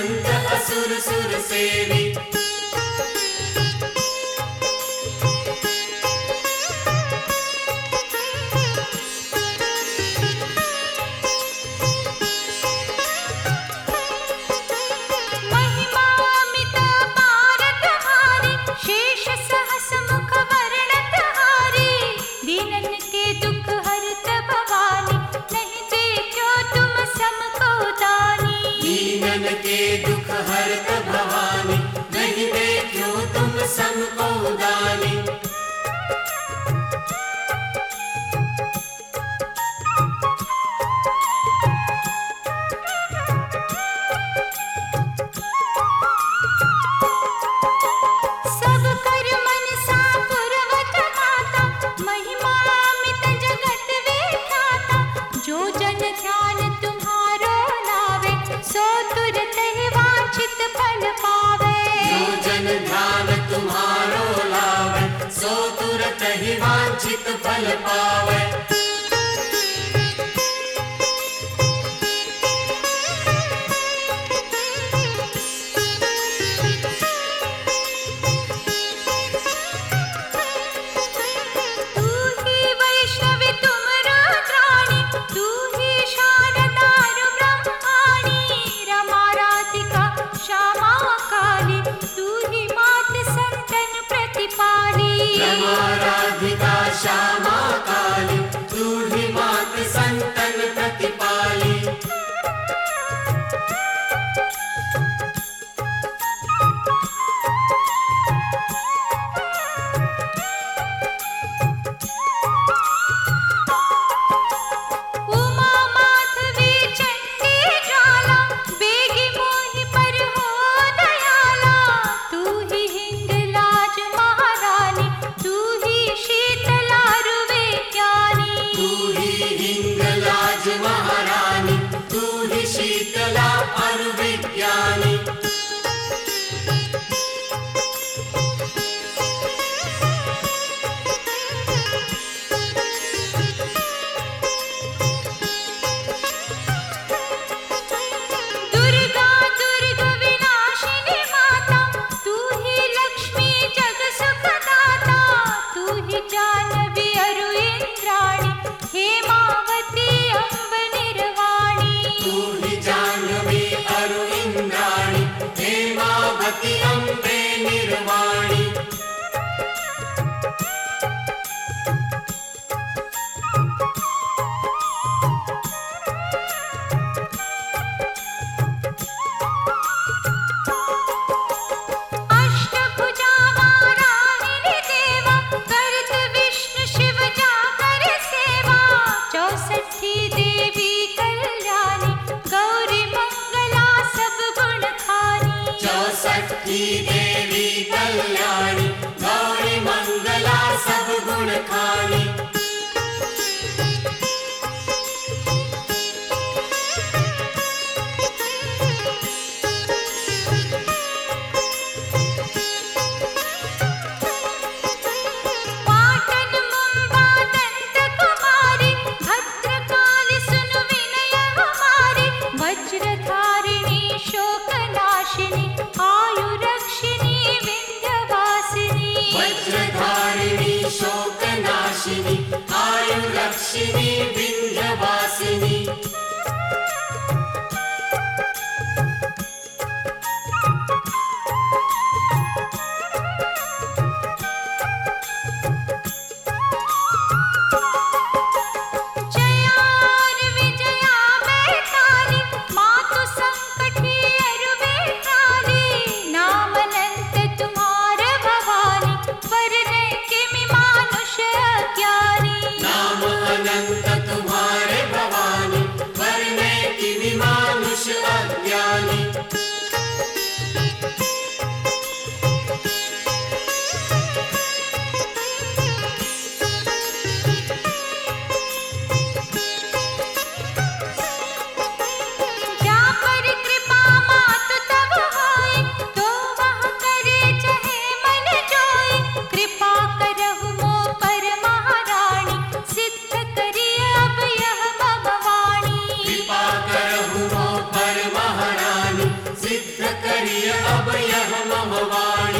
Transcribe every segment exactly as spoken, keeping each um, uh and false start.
संत असुर सुर सेवी। के दुख हरत भवानी, नहीं देखो तुम समको दानी। सब कर मन सा पुरवत माता, महिमा अमित जगत विख्याता। जो जन ध्यान तुम्हारो लावे, सो तुरत ही वांछित फल पावे। जो जन ध्यान तुम्हारो लावे, सो तुरत ही वांछित फल पावे। राधिका श्यामा काली, तू ही मात संतन प्रतिपाली। उमा माधवी चंडी ज्वाला, बेगी मोहि पर हो दयाला। तू ही हिंगलाज महारानी, तू शीतलारु विज्ञानी। तू ही हिंगलाज महारानी, तू ही शीतला अरु विज्ञानी। दुर्गा दुर्ग विनाशिनी माता, तू ही लक्ष्मी जग सुखदाता। तू ही जानवी अरु इंद्राणी, हेमावती अम्ब निर्वाणी। तू ही जानवी अरु इंद्राणी, हेमावती अम्बे निर्वाणी। अष्टभुजा वाराहिनी देवा, करत विष्णु शिव जाकर सेवा। चौसठी देवी कल्याणी, गौरी मंगला सब गुण खानी। चौसठी देवी कल्याणी, गौरी मंगला सब गुण खानी। पाटन मुंबा दंत कुमारी, भद्रकाली सुन विनय हमारी। वज्रधारिणी शोक नाशिनी, आयु रक्षिणी विंध्यवासिनी। वज्रधारिणी शोक नाशिनी, आयु रक्षिणी विंध्यवासिनी। जया और विजया बैताली, मातु संकटी अरु बेताली। नाम अनंत तुम्हारे भवानी, वरने किमि मानुष अज्ञानी। नाम अनंत तुम्हारे भवानी, अब यह मम वाणी।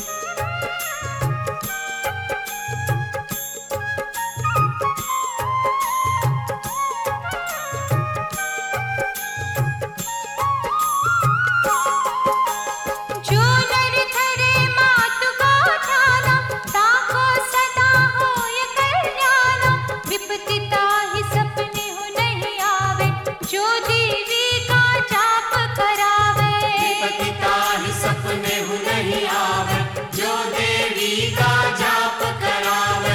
जो नर धरे मातु गाथाना, ताको सदा होय कल्याणा। विपत्ति ताहि सपने हो नहीं आवे, जो देवी का जाप करावे। विपत्ति ताहि सपने हु नहीं आवे, जो देवी का जाप करावे।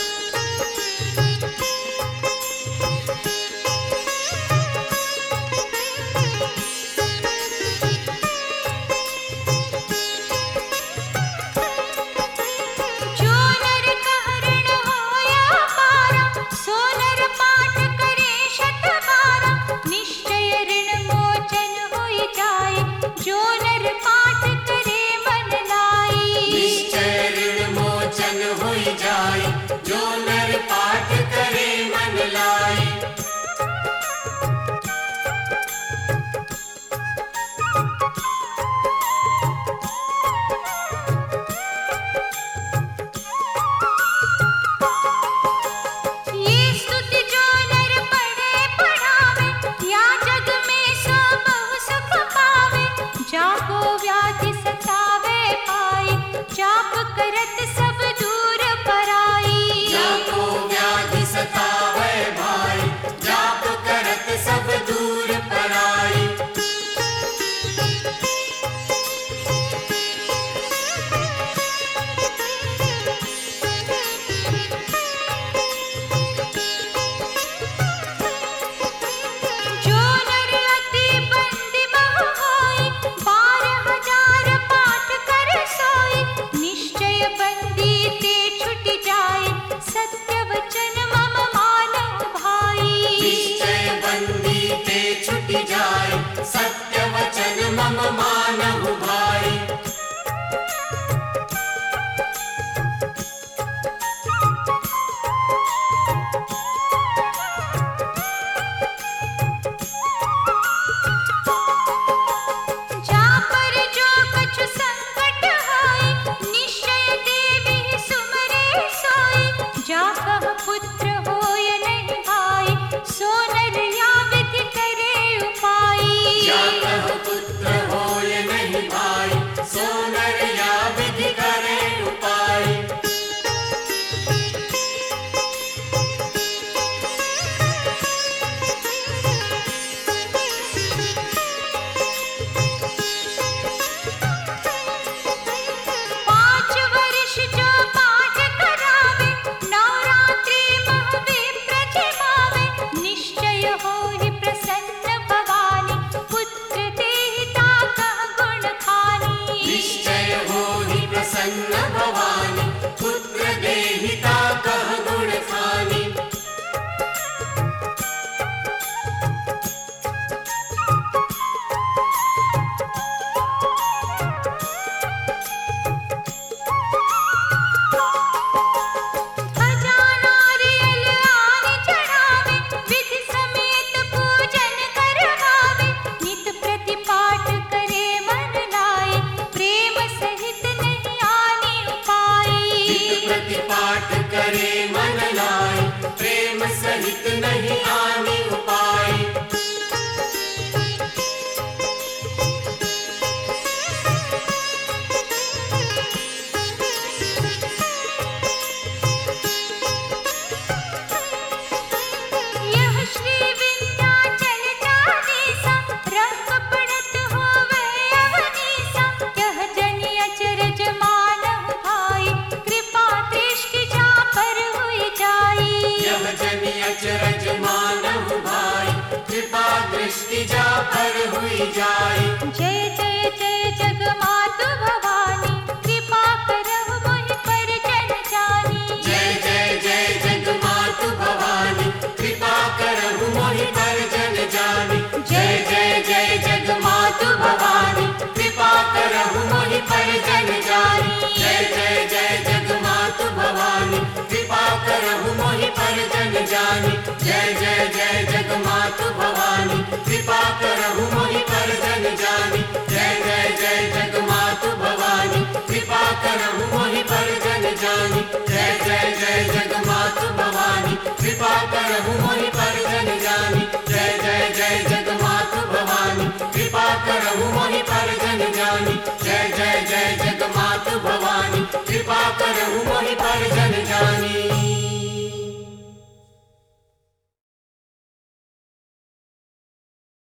जो नर कहरण होया पारा, सो नर पाठ करे शत बारा। निश्चय ऋण मोचन होई जाए, जो नर पाठ करे मन लाई। निश्चय ऋण मोचन होई जाए, जो नर पाठ करे मन लाई। ये स्तुति जो नर पढ़े पढ़ावे, या जग में सो बहु सुख पावे। जाको व्याधि सतावे पाई, जाप करत सब दूर पराई। जाको व्याधि सतावे भाई, जाप करत सब दूर पराई। जो नर अति बंदी बहु होई, बारह हजार पाठ कर सोई। निश्चय बंदी ते छुट जाए, सत्य वचन मम मानहु भाई। निश्चय बंदी ते छुट जाए, सत्य वचन मम मानहु भाई। जा पर जो कछु संकट होई, निश्चय देवी सुमरे सोई। जा कह पुत्र होय नहीं भाई, सो नर या विधि करे उपाई। या कह पुत्र होय नहीं भाई, सो नर या विधि करे उपाय। पाँच वर्ष जो पाठ करावे, नवरात्रि महाविप्र जिमावे। निश्चय होहि प्रसन्न भवानी, पुत्र देहिता कह गुण खानी। निश्चय होहि प्रसन्न भवानी, पुत्र देहिता कह गुण खानी। खजाना रियल आने चढ़ावे, विधि समेत पूजन करवावे। नित प्रति पाठ करे मन लाए, प्रेम सहित नहीं आनी उपाई। नित प्रति पाठ करे मन लाए, प्रेम सहित नहीं आनी उपाय। यह श्री विंध्याचल चालीसा, रंग पड़त होवे अवनीसा। यह जनि अचरज मानहु भाई, कृपा दृष्टि जा पर हुई जाई। यह जनि अचरज मानहु भाई, कृपा दृष्टि जा पर हुई जाए।